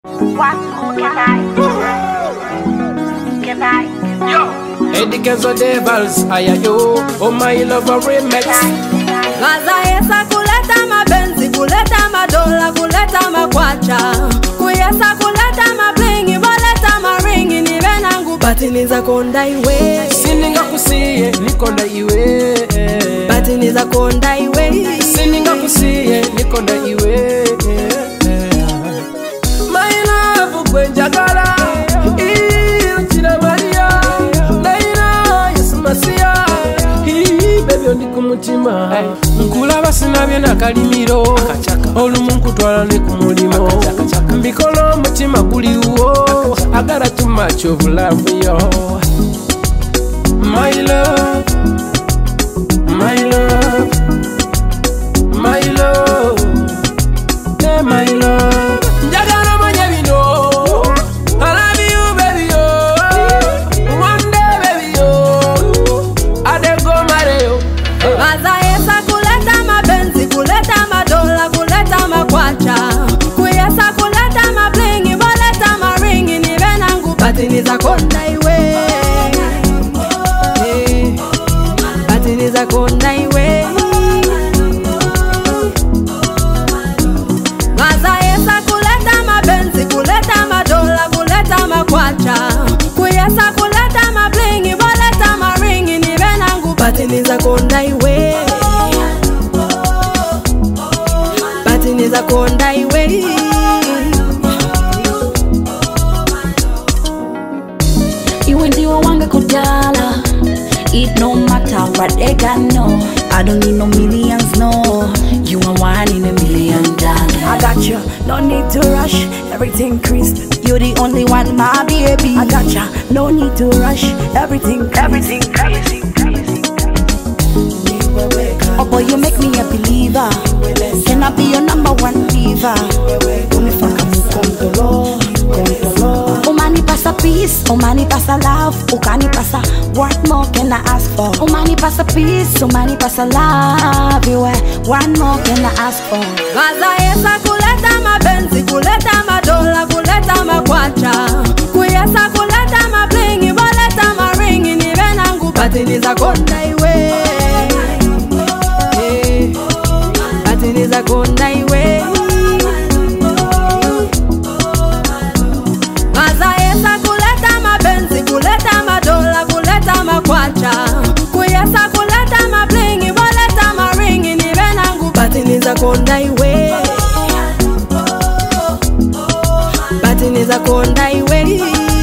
What more can I? Yo. Eddie Kenzo Devils, yo. Oh my lover remix. Gaza yesa kuleta mabenzi, kuleta madola, kuleta makwacha. Kuyesa kuleta mablingi, boleta maringi, niwe nangu batiniza konda iwe. Sininga kusiye, nikonda iwe. Batiniza konda iwe. Sininga kusiye, nikonda iwe. My love, kwenjagala. Uchina Maria. Naina, Yesu Masia. Baby ondi kumutima nkulaba sinabye nakalimiro olumunku twalane ku mulimo mbikola omutima guliwo agala too much of love yo. My love, my love, my love, yeah, my love. Njagala manye bino I love you baby yo. One day baby yo I dey go marry you. Gaza yesa kuleta mabenzi, kuleta madola, kuleta makwacha. Kuyesa kuleta mablingi, boleta maringi, niwe nangu batiniza konda iwe. Batiniza konda iwe. Gaza yesa kuleta mabenzi, kuleta madola, kuleta makwacha. Kuyesa kuleta mablingi, boleta maringi, niwe nangu batiniza konda iwe. Batiniza konda iwe. Iwe ndiwe wange kudala. It no matter what they got, no. I don't need no millions, no. You are one in a million, darling. I got you, no need to rush, everything crisp. You're the only one, my baby. I got ya, no need to rush, everything crazy. Oh boy, you make me a believer. Can I be your number one diva? Umani pasa peace, umani pasa love, ukani pasa. What more can I ask for? Umani pasa peace, umani pasa love. What more can I ask for? Gaza yesa kuleta mabenzi, kuleta madola, kuleta makwacha. Kuyesa kuleta mablingi, boleta maringi, niwe nangu batiniza konda iwe. Batiniza konda iwe. Gaza yesa kuleta mabenzi, kuleta madola, kuleta makwacha. Kuyesa kuleta mablingi, boleta maringi, niwe nangu batiniza konda iwe. Batiniza konda iwe.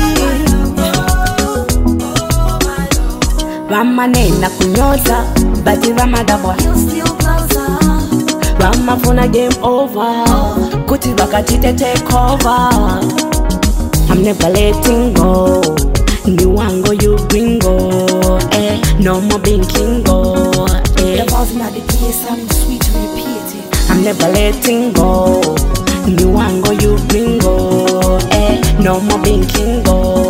Ramanena kunyota, bati ramadabwa. Ramafuna game over, kuti bakatite take over. I'm never letting go. Niwango you bingo, no more blinking go, The voice not the place, I'm sweet to repeat it. I'm never letting go. Niwango you bingo, no more blinking go,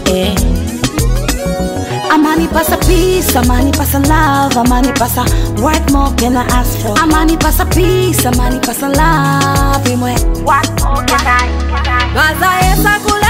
Amani pasa peace, amani pasa love, amani pasa. What more can I ask for? Amani pasa peace, amani pasa love. What more can I? Gaza yesa kuleta